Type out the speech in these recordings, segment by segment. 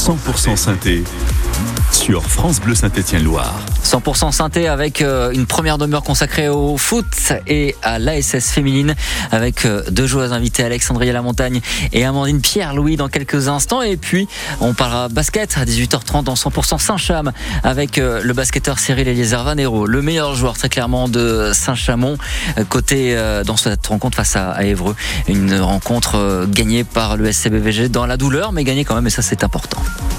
100% synthé sur France Bleu Saint-Étienne-Loire. 100% synthé avec une première demeure consacrée au foot et à l'ASS féminine avec deux joueuses invitées, Alexandria Lamontagne et Amandine Pierre-Louis dans quelques instants. Et puis on parlera basket à 18h30 dans 100% Saint-Cham avec le basketteur Cyril Eliezer Vanero, le meilleur joueur très clairement de Saint-Chamond, côté dans cette rencontre face à Évreux. Une rencontre gagnée par le SCBVG dans la douleur, mais gagnée quand même, et ça c'est important.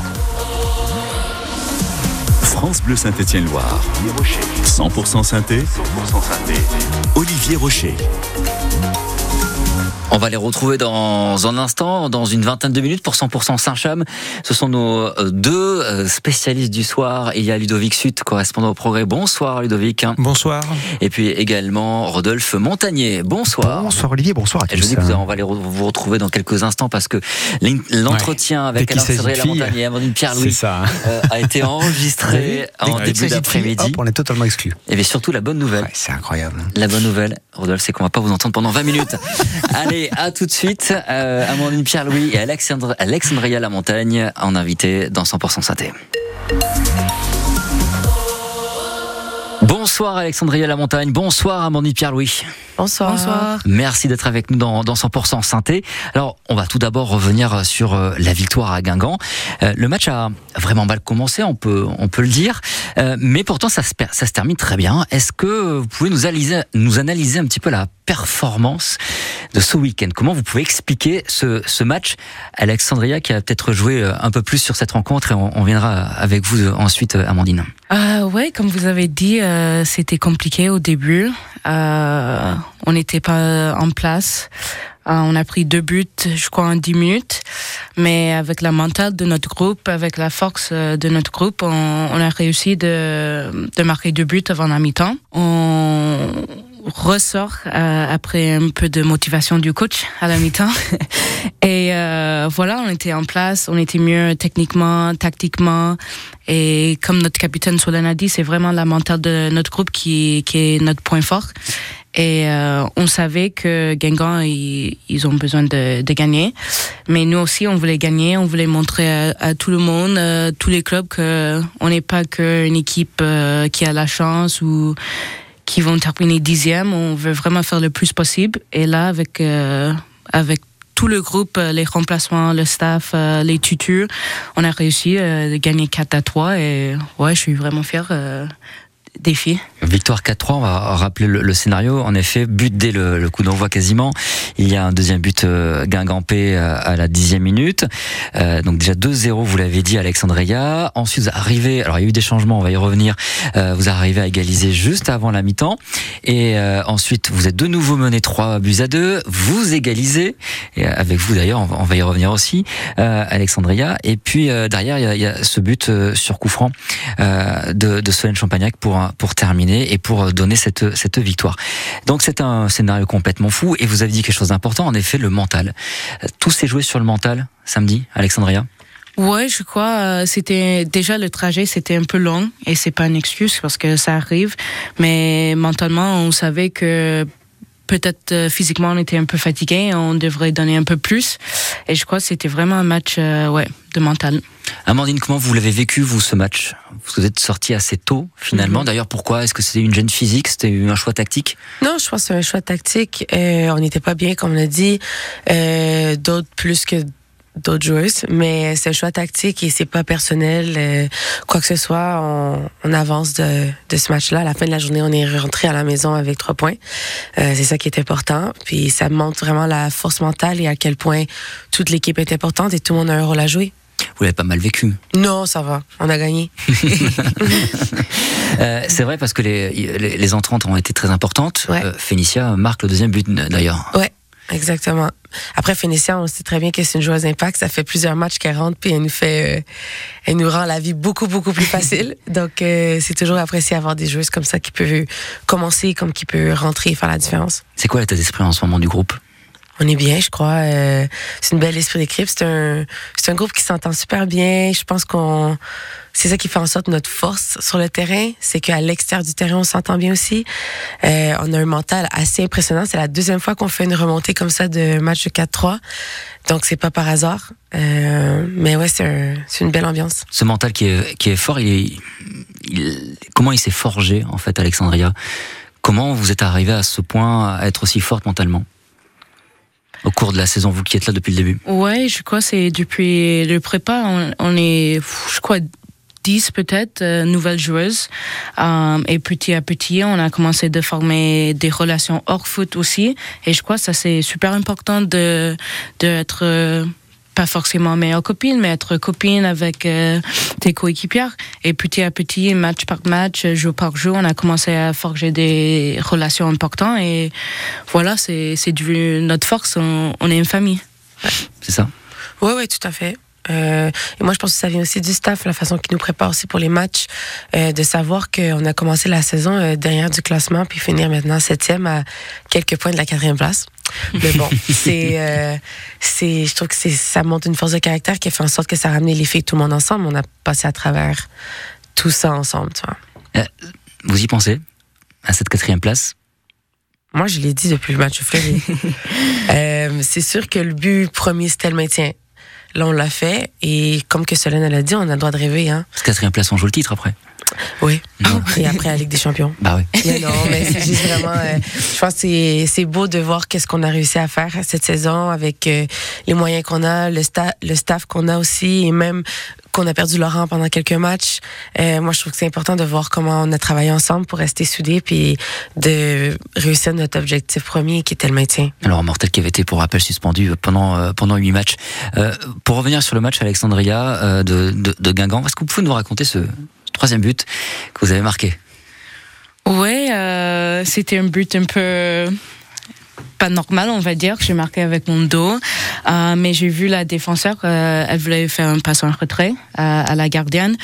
France Bleu Saint-Étienne-Loire. 100% synthé. Olivier Rocher. On va les retrouver dans un instant, dans une vingtaine de minutes pour 100% Saint-Cham. Ce sont nos deux spécialistes du soir. Il y a Ludovic Sutt, correspondant au Progrès. Bonsoir Ludovic. Bonsoir. Et puis également Rodolphe Montagnier. Bonsoir. Bonsoir Olivier, bonsoir à tous. Et je vous dis que on va vous retrouver dans quelques instants parce que l'entretien avec Alexandria Lamontagne et Amandine Pierre-Louis a été enregistré en début d'après-midi. On est totalement exclus. Et bien surtout la bonne nouvelle. Ouais, c'est incroyable. La bonne nouvelle, Rodolphe, c'est qu'on va pas vous entendre pendant 20 minutes. Allez, à tout de suite. Amandine Pierre-Louis et Alexandria Lamontagne en invité dans 100% synthé. Bonsoir Alexandria Lamontagne, bonsoir Amandine Pierre-Louis. Bonsoir. Merci d'être avec nous dans 100% synthé. Alors, on va tout d'abord revenir sur la victoire à Guingamp. Le match a vraiment mal commencé, on peut le dire, mais pourtant ça se termine très bien. Est-ce que vous pouvez nous analyser un petit peu la performance de ce week-end? Comment vous pouvez expliquer ce match? Alexandria qui a peut-être joué un peu plus sur cette rencontre, et on viendra avec vous ensuite, Amandine. Ouais, comme vous avez dit, c'était compliqué au début. On n'était pas en place. On a pris 2 buts, je crois, en 10 minutes. Mais avec la mentale de notre groupe, avec la force de notre groupe, on a réussi de marquer 2 buts avant la mi-temps. On ressort après un peu de motivation du coach à la mi-temps. Et voilà, on était en place, on était mieux techniquement, tactiquement. Et comme notre capitaine Solène a dit, c'est vraiment la mentale de notre groupe qui est notre point fort. Et on savait que Guingamp, ils ont besoin de gagner. Mais nous aussi, on voulait gagner. On voulait montrer à tout le monde, tous les clubs, qu'on n'est pas qu'une équipe qui a la chance ou qui vont terminer 10e. On veut vraiment faire le plus possible. Et là, avec tout le groupe, les remplacements, le staff, les tutures, on a réussi à gagner 4-3. Et ouais, je suis vraiment fière des filles. Victoire 4-3, on va rappeler le scénario. En effet, but dès le coup d'envoi quasiment. Il y a un deuxième but guingampais à la 10e minute. Donc déjà 2-0, vous l'avez dit, Alexandria. Ensuite, vous arrivez, alors il y a eu des changements, on va y revenir. Vous arrivez à égaliser juste avant la mi-temps. Et ensuite, vous êtes de nouveau mené 3-2. Vous égalisez. Et avec vous d'ailleurs, on va y revenir aussi, Alexandria. Et puis derrière, il y a ce but sur coup franc de Solène Champagnac pour terminer et pour donner cette victoire. Donc c'est un scénario complètement fou, et vous avez dit quelque chose d'important, en effet, le mental. Tout s'est joué sur le mental samedi, Alexandria? Ouais, je crois, c'était déjà le trajet, c'était un peu long, et c'est pas une excuse parce que ça arrive, mais mentalement, on savait que peut-être physiquement on était un peu fatigué, on devrait donner un peu plus, et je crois que c'était vraiment un match de mental. Amandine, comment vous l'avez vécu, vous, ce match? Vous êtes sorti assez tôt, finalement. D'ailleurs, pourquoi? Est-ce que c'était une gêne physique? C'était un choix tactique? Non, je pense que c'est un choix tactique. On n'était pas bien, comme on a dit. D'autres plus que d'autres joueuses, mais c'est un choix tactique et c'est pas personnel. Quoi que ce soit, on avance de ce match-là. À la fin de la journée, on est rentré à la maison avec 3 points. C'est ça qui est important. Puis ça montre vraiment la force mentale et à quel point toute l'équipe est importante et tout le monde a un rôle à jouer. Vous l'avez pas mal vécu? Non, ça va. On a gagné. C'est vrai, parce que les entrantes ont été très importantes. Ouais. Félicia marque le deuxième but, d'ailleurs. Ouais, exactement. Après, Félicia, on sait très bien que c'est une joueuse d'impact. Ça fait plusieurs matchs qu'elle rentre, puis elle nous rend la vie beaucoup, beaucoup plus facile. Donc, c'est toujours apprécié d'avoir des joueuses comme ça qui peuvent commencer, comme qui peuvent rentrer et faire la différence. C'est quoi l'état d'esprit en ce moment du groupe? On est bien, je crois. C'est une belle esprit d'équipe. C'est un groupe qui s'entend super bien. Je pense c'est ça qui fait en sorte notre force sur le terrain. C'est qu'à l'extérieur du terrain, on s'entend bien aussi. On a un mental assez impressionnant. C'est la deuxième fois qu'on fait une remontée comme ça de match de 4-3. Donc, c'est pas par hasard. Mais ouais, c'est une belle ambiance. Ce mental qui est fort, comment il s'est forgé, en fait, Alexandria? Comment vous êtes arrivé à ce point à être aussi forte mentalement au cours de la saison, vous qui êtes là depuis le début? Ouais, je crois que c'est depuis le prépa, on est, je crois, 10 peut-être nouvelles joueuses. Et petit à petit, on a commencé de former des relations hors foot aussi. Et je crois que ça, c'est super important de être pas forcément meilleure copine, mais être copine avec tes coéquipières. Et petit à petit, match par match, jour par jour, on a commencé à forger des relations importantes. Et voilà, c'est devenu notre force. On est une famille. C'est ça? Oui, tout à fait. Et moi, je pense que ça vient aussi du staff, la façon qu'il nous prépare aussi pour les matchs, de savoir qu'on a commencé la saison derrière du classement, puis finir maintenant 7e à quelques points de la 4e place. Mais bon, je trouve que ça montre une force de caractère qui a fait en sorte que ça a ramené les filles, tout le monde ensemble. On a passé à travers tout ça ensemble, tu vois. Vous y pensez, à cette 4e place? Moi, je l'ai dit depuis le match au Fleury. C'est sûr que le but premier, c'était le maintien. Là, on l'a fait. Et comme que Solène elle a dit, on a le droit de rêver. Hein. Parce que 4e place, on joue le titre après. Oui. Et après, la Ligue des Champions. Bah oui. Mais non, mais c'est juste vraiment... je pense que c'est beau de voir qu'est-ce qu'on a réussi à faire cette saison avec les moyens qu'on a, le staff qu'on a aussi, et même qu'on a perdu Laurent pendant quelques matchs. Moi, je trouve que c'est important de voir comment on a travaillé ensemble pour rester soudés puis de réussir notre objectif premier qui était le maintien. Alors, Mortel qui avait été, pour rappel, suspendu pendant 8 matchs. Pour revenir sur le match Alexandria de Guingamp, est-ce que vous pouvez nous raconter ce 3e but que vous avez marqué? Ouais, c'était un but un peu pas normal, on va dire, que j'ai marqué avec mon dos. Mais j'ai vu la défenseur, elle voulait faire un passe en retrait à la gardienne.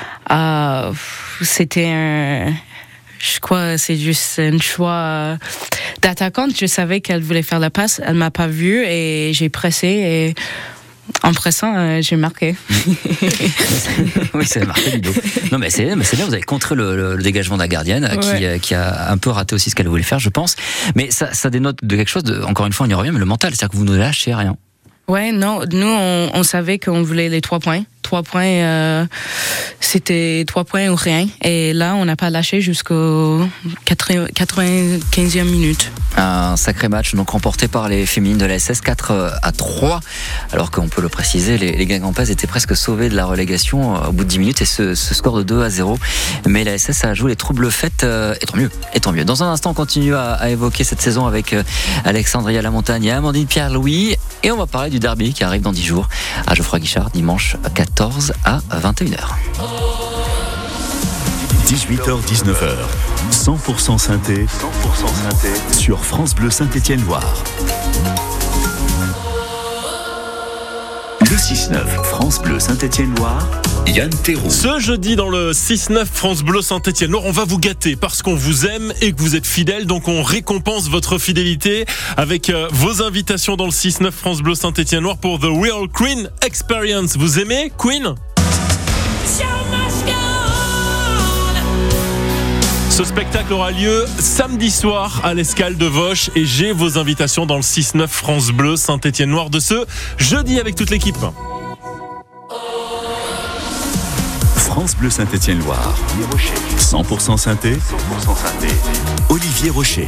C'était je crois, c'est juste un choix d'attaquante. Je savais qu'elle voulait faire la passe, elle m'a pas vu et j'ai pressé et en pressant, j'ai marqué. Oui, c'est marqué du dos. Non, mais c'est bien, vous avez contré le dégagement de la gardienne, ouais, qui a un peu raté aussi ce qu'elle voulait faire, je pense. Mais ça dénote de quelque chose, encore une fois, on y revient, mais le mental, c'est-à-dire que vous ne lâchez rien. Ouais, non, nous, on savait qu'on voulait les 3 points. 3 points, c'était 3 points ou rien. Et là, on n'a pas lâché jusqu'au 95e minute. Un sacré match, donc remporté par les féminines de la SS 4-3. Alors qu'on peut le préciser, les Guingampaises étaient presque sauvées de la relégation au bout de 10 minutes et ce score de 2-0. Mais la SS a joué les troubles faits, et tant mieux. Dans un instant, on continue à évoquer cette saison avec Alexandria Lamontagne et Amandine Pierre-Louis. Et on va parler du derby qui arrive dans 10 jours à Geoffroy-Guichard, dimanche 14 à 21h. 18h-19h, 100% synthé, sur France Bleu Saint-Étienne-Loire. Le 6-9, France Bleu Saint-Étienne-Loire, Yann Théroux. Ce jeudi dans le 6-9 France Bleu Saint-Étienne-Loire, on va vous gâter parce qu'on vous aime et que vous êtes fidèles, donc on récompense votre fidélité avec vos invitations dans le 6-9 France Bleu Saint-Étienne-Loire pour The Real Queen Experience. Vous aimez Queen ? Ce spectacle aura lieu samedi soir à l'Escale de Vauche et j'ai vos invitations dans le 6-9 France Bleu Saint-Étienne-Loire de ce jeudi avec toute l'équipe. France Bleu Saint-Étienne-Loire, 100% synthé, Olivier Rocher.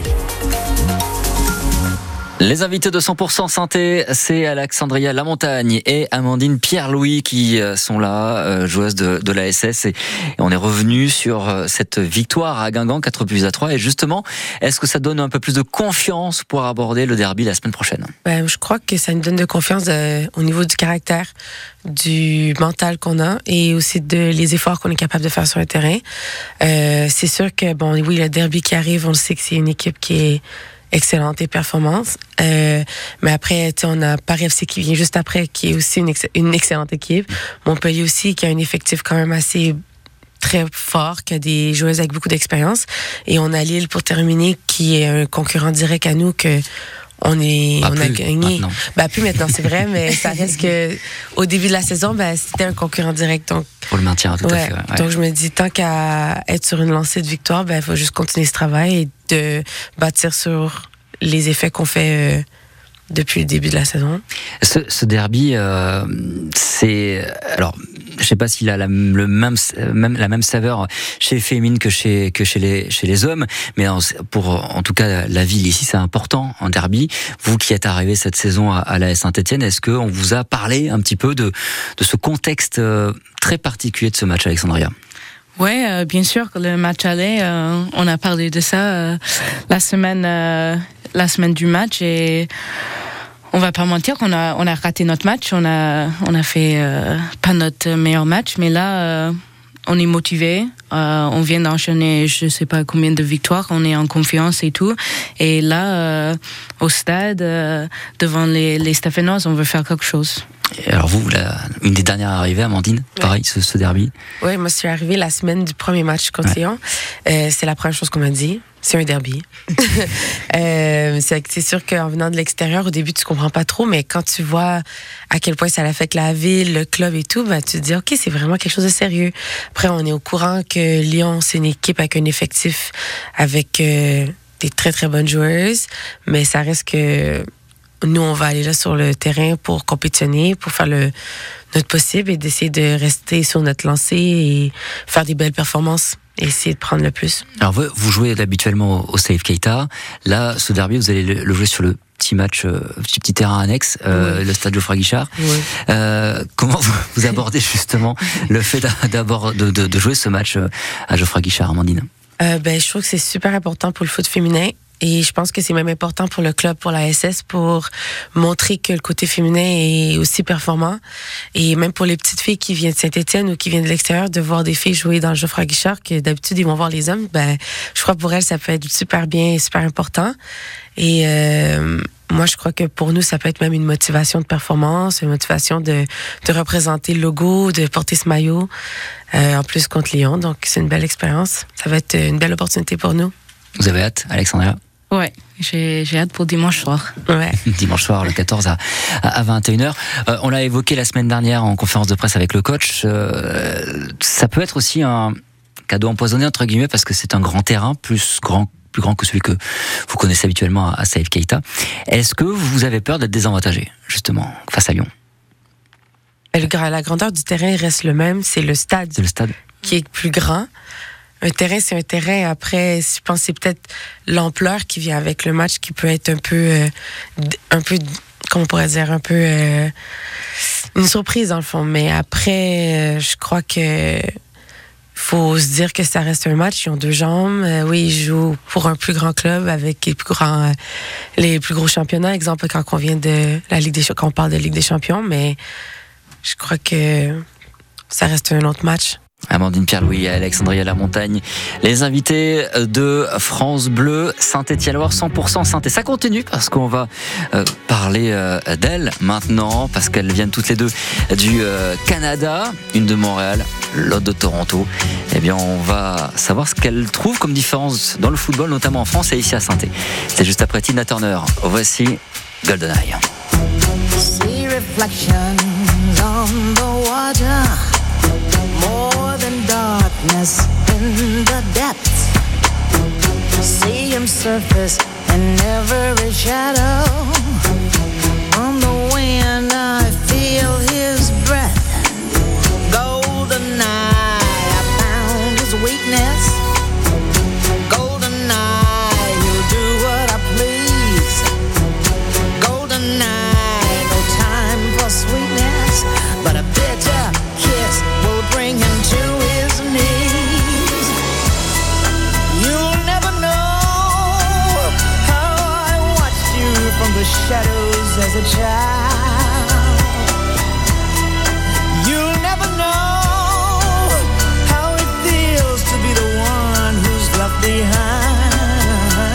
Les invités de 100% Synthé, c'est Alexandria Lamontagne et Amandine Pierre-Louis qui sont là, joueuses de la SS. Et on est revenu sur cette victoire à Guingamp, 4-3. Et justement, est-ce que ça donne un peu plus de confiance pour aborder le derby la semaine prochaine ? Je crois que ça nous donne de confiance au niveau du caractère, du mental qu'on a et aussi les efforts qu'on est capable de faire sur le terrain. C'est sûr que, oui, le derby qui arrive, on le sait que c'est une équipe qui est excellente et performance. Mais après, on a Paris FC qui vient juste après, qui est aussi une excellente équipe. Montpellier aussi, qui a un effectif quand même assez très fort, qui a des joueuses avec beaucoup d'expérience. Et on a Lille pour terminer, qui est un concurrent direct à nous, que on a gagné. Maintenant. Plus maintenant, c'est vrai, mais ça reste que au début de la saison, c'était un concurrent direct. Donc, pour le maintien, tout à fait. Ouais. Donc, je me dis, tant qu'à être sur une lancée de victoire, il faut juste continuer ce travail et de bâtir sur les effets qu'on fait depuis le début de la saison. Ce derby, c'est... Alors, je ne sais pas s'il a la même saveur chez les féminines que chez les hommes, mais pour en tout cas la ville ici, c'est important en derby. Vous qui êtes arrivé cette saison à l'AS Saint-Etienne, est-ce qu'on vous a parlé un petit peu de ce contexte très particulier de ce match, Alexandria ? Oui, bien sûr, le match aller, on a parlé de ça la semaine du match et on va pas mentir qu'on a raté notre match, on a fait pas notre meilleur match, mais là on est motivé, on vient d'enchaîner je sais pas combien de victoires, on est en confiance et tout, et là au stade devant les Stéphanois, on veut faire quelque chose. Alors vous, une des dernières arrivées, Amandine, pareil, ce derby. Oui, moi je suis arrivée la semaine du premier match contre Lyon. C'est la première chose qu'on m'a dit. C'est un derby. C'est sûr qu'en venant de l'extérieur, au début, tu comprends pas trop, mais quand tu vois à quel point ça affecte la ville, le club et tout, tu te dis, OK, c'est vraiment quelque chose de sérieux. Après, on est au courant que Lyon, c'est une équipe avec un effectif avec des très, très bonnes joueuses, mais ça reste que nous, on va aller là sur le terrain pour compétitionner, pour faire notre possible et d'essayer de rester sur notre lancée et faire des belles performances et essayer de prendre le plus. Alors, vous jouez habituellement au Safe Keita. Là, ce derby, vous allez le jouer sur le petit match, petit terrain annexe, le stade Geoffroy Guichard. Oui. Comment vous abordez justement le fait de jouer ce match à Geoffroy Guichard, Amandine? Je trouve que c'est super important pour le foot féminin. Et je pense que c'est même important pour le club, pour la SS, pour montrer que le côté féminin est aussi performant. Et même pour les petites filles qui viennent de Saint-Etienne ou qui viennent de l'extérieur, de voir des filles jouer dans le Geoffroy Guichard, que d'habitude ils vont voir les hommes, je crois pour elles ça peut être super bien et super important. Et moi je crois que pour nous ça peut être même une motivation de performance, une motivation de représenter le logo, de porter ce maillot, en plus contre Lyon. Donc c'est une belle expérience. Ça va être une belle opportunité pour nous. Vous avez hâte, Alexandria? Ouais, j'ai hâte pour dimanche soir. Ouais. Dimanche soir, le 14 à 21h. On l'a évoqué la semaine dernière en conférence de presse avec le coach. Ça peut être aussi un cadeau empoisonné, entre guillemets, parce que c'est un grand terrain, plus grand que celui que vous connaissez habituellement à Safe Keita. Est-ce que vous avez peur d'être désavantagé, justement, face à Lyon? La grandeur du terrain reste le même, c'est le stade. C'est le stade qui est plus grand. Un terrain, c'est un terrain. Après, je pense que c'est peut-être l'ampleur qui vient avec le match qui peut être un peu, comment on pourrait dire, un peu une surprise dans le fond. Mais après, je crois que faut se dire que ça reste un match. Ils ont deux jambes. Oui, ils jouent pour un plus grand club avec les plus gros championnats. Exemple, quand on vient de la Ligue des quand on parle de Ligue des Champions, mais je crois que ça reste un autre match. Amandine Pierre-Louis et Alexandria Lamontagne, les invités de France Bleu Saint-Étienne-Loire 100% Saint. Et ça continue parce qu'on va parler d'elles maintenant, parce qu'elles viennent toutes les deux du Canada, une de Montréal, l'autre de Toronto. Eh bien, on va savoir ce qu'elles trouvent comme différence dans le football, notamment en France et ici à Saint-Étienne. C'est juste après Tina Turner. Voici GoldenEye. See reflections on the water. More than darkness in the depths. See him surface in every shadow. On the wind I feel his breath. Golden eye, I found his weakness. Golden eye, he'll do what I please. Golden eye, no time for sweetness, but a bitter kiss will bring him to his knees. You'll never know how I watched you from the shadows as a child. You'll never know how it feels to be the one who's left behind.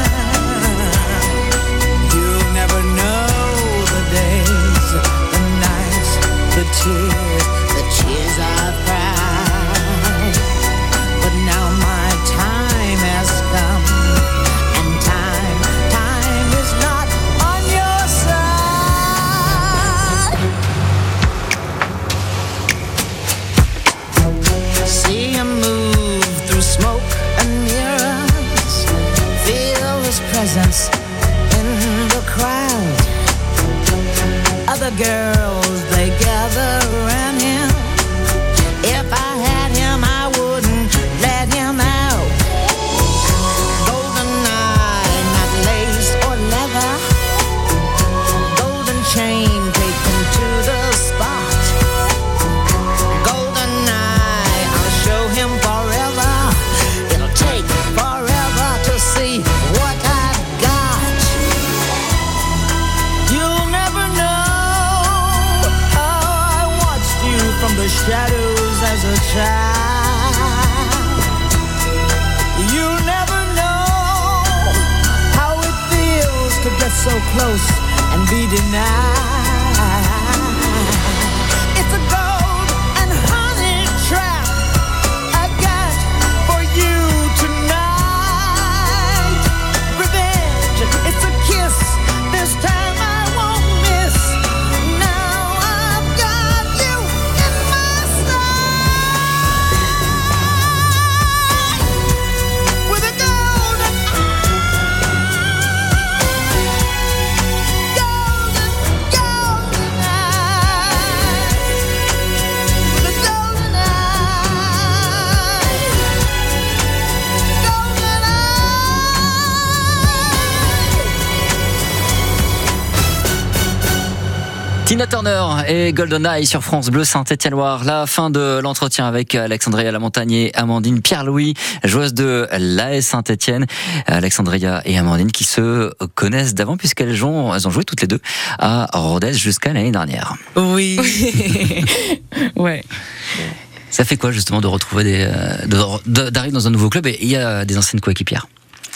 You'll never know the days, the nights, the tears I've cried. But now my time has come, and time is not on your the shadows as a child. You'll never know how it feels to get so close and be denied. It's a gold and honey trap I got for you tonight. Revenge, it's a kiss. This time I won't miss. Now I've got you in my sight. With a golden Tina Turner et GoldenEye sur France Bleu Saint-Étienne-Loire. La fin de l'entretien avec Alexandria Lamontagne et Amandine Pierre-Louis, joueuses de l'AS Saint-Étienne. Alexandria et Amandine qui se connaissent d'avant puisqu'elles ont joué toutes les deux à Rodez jusqu'à l'année dernière. Oui. Ouais. Ça fait quoi justement de retrouver d'arriver dans un nouveau club et il y a des anciennes coéquipières?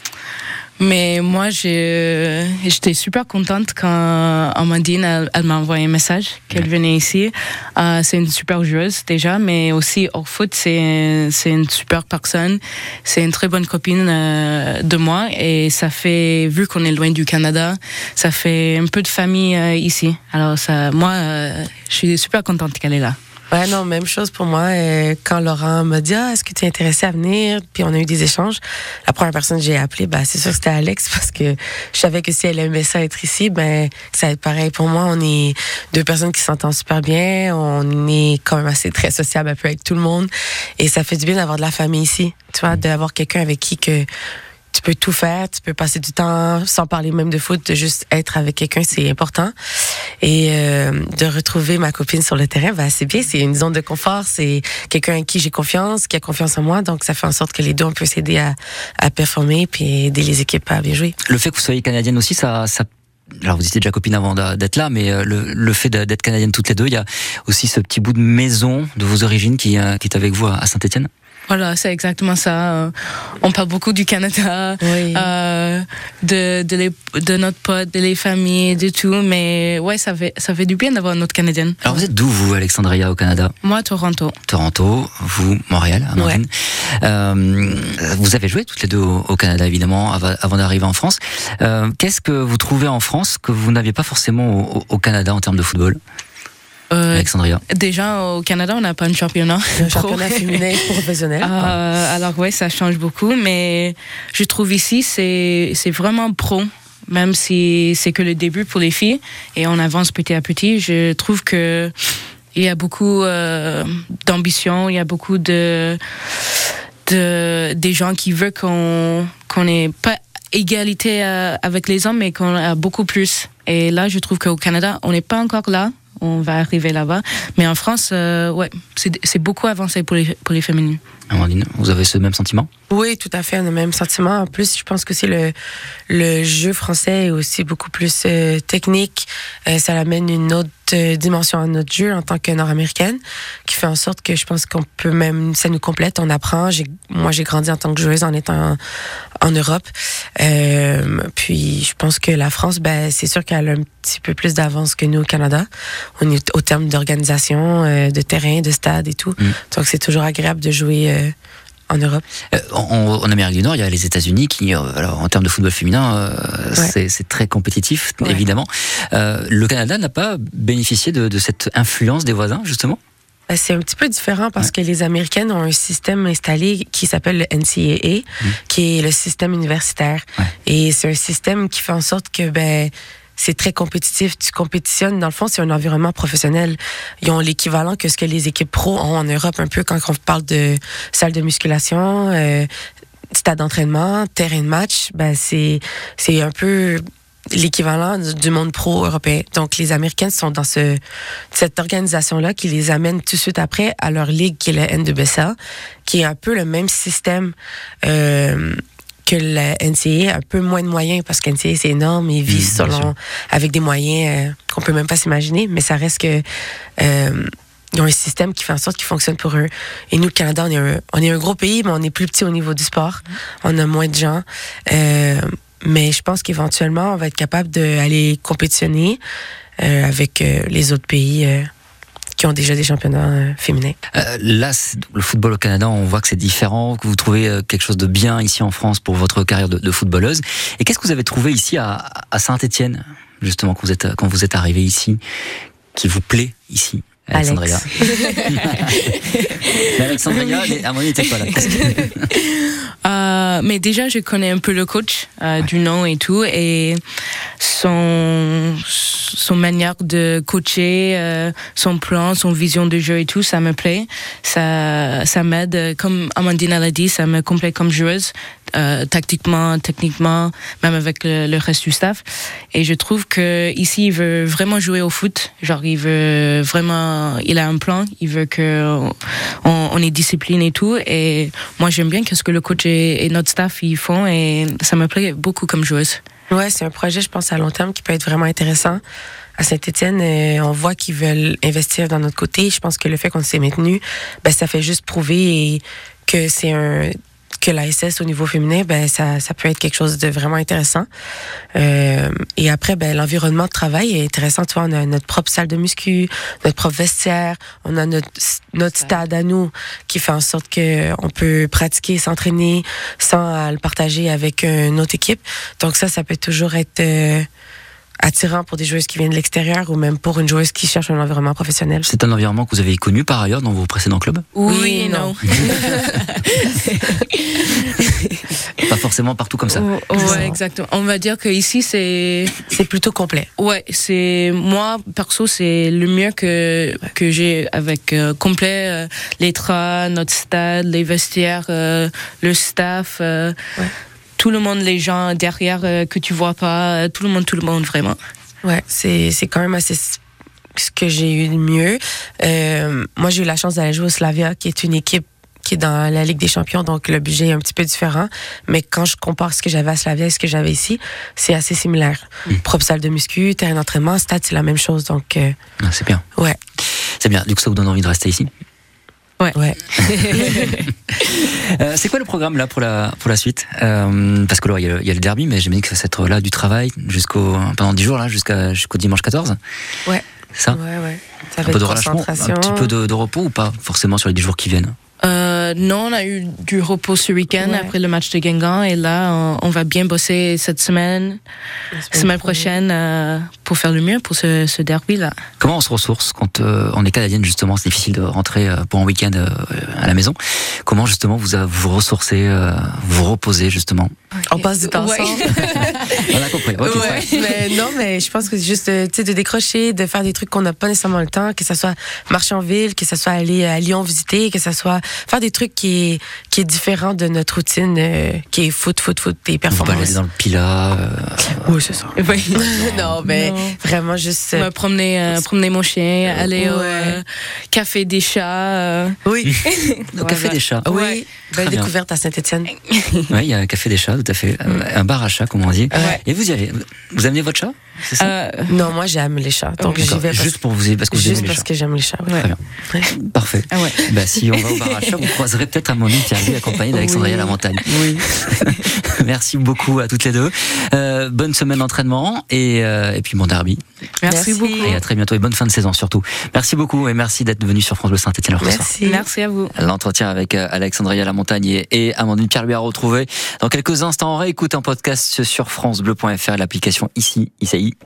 Mais moi, j'étais super contente quand Amandine elle m'a envoyé un message qu'elle venait ici. C'est une super joueuse déjà, mais aussi hors foot, c'est une super personne. C'est une très bonne copine de moi et ça fait, vu qu'on est loin du Canada, ça fait un peu de famille ici. Alors moi, je suis super contente qu'elle est là. Ouais, non, même chose pour moi. Quand Laurent m'a dit, est-ce que tu es intéressé à venir? Puis on a eu des échanges. La première personne que j'ai appelée, c'est sûr que c'était Alex parce que je savais que si elle aimait ça être ici, ça va être pareil pour moi. On est deux personnes qui s'entendent super bien. On est quand même assez très sociable un peu avec tout le monde. Et ça fait du bien d'avoir de la famille ici. Tu vois, d'avoir quelqu'un avec qui que tu peux tout faire, tu peux passer du temps sans parler même de foot, de juste être avec quelqu'un, c'est important. Et de retrouver ma copine sur le terrain, c'est bien, c'est une zone de confort, c'est quelqu'un en qui j'ai confiance, qui a confiance en moi, donc ça fait en sorte que les deux, on peut s'aider à performer puis aider les équipes à bien jouer. Le fait que vous soyez canadienne aussi, ça alors vous étiez déjà copine avant d'être là, mais le fait d'être canadienne toutes les deux, il y a aussi ce petit bout de maison de vos origines qui est avec vous à Saint-Étienne. Voilà, c'est exactement ça. On parle beaucoup du Canada, oui. de notre pote, de les familles, de tout. Mais ouais, ça fait du bien d'avoir notre Canadienne. Alors vous êtes d'où, vous, Alexandria, au Canada? Moi, Toronto. Toronto, vous, Montréal, Amandine. Ouais. Vous avez joué toutes les deux au Canada, évidemment, avant d'arriver en France. Qu'est-ce que vous trouvez en France que vous n'aviez pas forcément au Canada en termes de football? Alexandria. Déjà, au Canada, on n'a pas un championnat. Un championnat féminin professionnel. Alors, ouais, ça change beaucoup. Mais je trouve ici, c'est vraiment pro. Même si c'est que le début pour les filles. Et on avance petit à petit. Je trouve que il y a beaucoup d'ambition. Il y a beaucoup des gens qui veulent qu'on n'ait pas égalité avec les hommes, mais qu'on a beaucoup plus. Et là, je trouve qu'au Canada, on n'est pas encore là. On va arriver là-bas. Mais en France, ouais, c'est beaucoup avancé pour les féminines. Amandine, vous avez ce même sentiment? Oui, tout à fait, on a le même sentiment. En plus, je pense que c'est le jeu français est aussi beaucoup plus technique. Ça amène une autre dimension à notre jeu en tant que nord-américaine, qui fait en sorte que je pense qu'on peut même, ça nous complète, on apprend. Moi, j'ai grandi en tant que joueuse en étant en Europe. Puis, je pense que la France, c'est sûr qu'elle a un petit peu plus d'avance que nous au Canada. On est au terme d'organisation, de terrain, de stade et tout. Donc, c'est toujours agréable de jouer en Europe. En Amérique du Nord, il y a les États-Unis qui, alors, en termes de football féminin, c'est très compétitif, évidemment. Le Canada n'a pas bénéficié de cette influence des voisins, justement? C'est un petit peu différent parce que les Américaines ont un système installé qui s'appelle le NCAA, qui est le système universitaire. Et c'est un système qui fait en sorte que c'est très compétitif. Tu compétitionnes. Dans le fond, c'est un environnement professionnel. Ils ont l'équivalent que ce que les équipes pro ont en Europe, un peu quand on parle de salle de musculation, stade d'entraînement, terrain de match. C'est un peu l'équivalent du monde pro européen. Donc, les Américaines sont dans cette organisation-là qui les amène tout de suite après à leur ligue qui est la NWSL, qui est un peu le même système que la NCAA, un peu moins de moyens parce que NCAA c'est énorme, ils vivent avec des moyens qu'on peut même pas s'imaginer, mais ça reste que ils ont un système qui fait en sorte qu'il fonctionne pour eux. Et nous, le Canada, on est un gros pays, mais on est plus petit au niveau du sport. On a moins de gens. Mais je pense qu'éventuellement, on va être capable d'aller compétitionner avec les autres pays qui ont déjà des championnats féminins. Là, le football au Canada, on voit que c'est différent, que vous trouvez quelque chose de bien ici en France pour votre carrière de footballeuse. Et qu'est-ce que vous avez trouvé ici à Saint-Étienne, justement, quand vous êtes arrivé ici, qui vous plaît ici, Alexandria? Mais Alexandria, à mon avis, n'était pas là. Mais déjà, je connais un peu le coach du nom et tout, et son manière de coacher, son plan, son vision de jeu et tout, ça me plaît. Ça m'aide, comme Amandine l'a dit, ça me complète comme joueuse, tactiquement, techniquement, même avec le reste du staff. Et je trouve que ici, il veut vraiment jouer au foot. Genre, il a un plan, il veut que on ait discipline et tout. Et moi, j'aime bien ce que le coach et notre staff ils font, et ça me plaît beaucoup comme joueuse. Ouais, c'est un projet, je pense, à long terme qui peut être vraiment intéressant. À Saint-Étienne, on voit qu'ils veulent investir dans notre côté. Je pense que le fait qu'on s'est maintenu, ça fait juste prouver que que l'ASS au niveau féminin, ça peut être quelque chose de vraiment intéressant. Et après, l'environnement de travail est intéressant. Tu vois, on a notre propre salle de muscu, notre propre vestiaire, on a notre stade à nous qui fait en sorte qu'on peut pratiquer, s'entraîner sans le partager avec une autre équipe. Donc ça peut toujours être attirant pour des joueuses qui viennent de l'extérieur ou même pour une joueuse qui cherche un environnement professionnel. C'est un environnement que vous avez connu par ailleurs dans vos précédents clubs? Oui et non. Pas forcément partout comme ça. Ouais, exactement. On va dire que ici c'est plutôt complet. Ouais, moi perso, c'est le mieux que j'ai avec complet les draps, notre stade, les vestiaires, le staff. Ouais. Tout le monde, les gens derrière que tu vois pas, tout le monde vraiment. Ouais, c'est quand même assez ce que j'ai eu de mieux. Moi, j'ai eu la chance d'aller jouer au Slavia, qui est une équipe qui est dans la Ligue des Champions, donc le budget est un petit peu différent. Mais quand je compare ce que j'avais à Slavia et ce que j'avais ici, c'est assez similaire. Propre salle de muscu, terrain d'entraînement, stade, c'est la même chose. Donc, c'est bien. Ouais. C'est bien. Du coup, ça vous donne envie de rester ici? Ouais. C'est quoi le programme là pour la suite? Parce que là, il y a le derby, mais j'imagine que ça va être là du travail pendant 10 jours là, jusqu'au dimanche 14. Ouais. C'est ça? Ouais. Ça va Un peu être de relâchement, un petit peu de repos ou pas forcément sur les 10 jours qui viennent? Non, on a eu du repos ce week-end après le match de Guingamp, et là on va bien bosser cette semaine prochaine pour faire le mieux pour ce derby là. Comment on se ressource quand on est canadienne justement? C'est difficile de rentrer pour un week-end à la maison. Comment justement vous ressourcez, vous reposez justement? On passe du temps ensemble. On a compris. Okay, ouais, mais je pense que c'est juste de décrocher, de faire des trucs qu'on n'a pas nécessairement le temps, que ça soit marcher en ville, que ça soit aller à Lyon visiter, que ça soit faire des trucs qui est différent de notre routine, qui est foot et performance. Vous aller dans le Pila. Oui, c'est ça. Non, mais vraiment juste promener mon chien, aller au café des chats. Oui. Au café des chats. Oui. Belle découverte à Saint-Étienne. Oui, il y a un café des chats, tout à fait. Un bar à chats, comme on dit. Ouais. Et vous y allez. Vous amenez votre chat? C'est ça? Non, moi j'aime les chats. Donc j'y vais juste pour vous, parce que vous aimez les chats. Juste parce que j'aime les chats. Ouais. Très bien. Ouais. Parfait. Ah ouais. Si on va au bar à chat, vous croiserez peut-être Amandine Pierre-Louis accompagnée d'Alexandria La Montagne. Oui. Merci beaucoup à toutes les deux. Bonne semaine d'entraînement et puis bon derby. Merci beaucoup. Et à très bientôt et bonne fin de saison surtout. Merci beaucoup et merci d'être venu sur France Bleu Saint-Étienne. Merci à vous. L'entretien avec Alexandria La Montagne et Amandine Pierre-Louis à retrouver dans quelques instants. On réécoute un podcast sur francebleu.fr, l'application ici, ICI.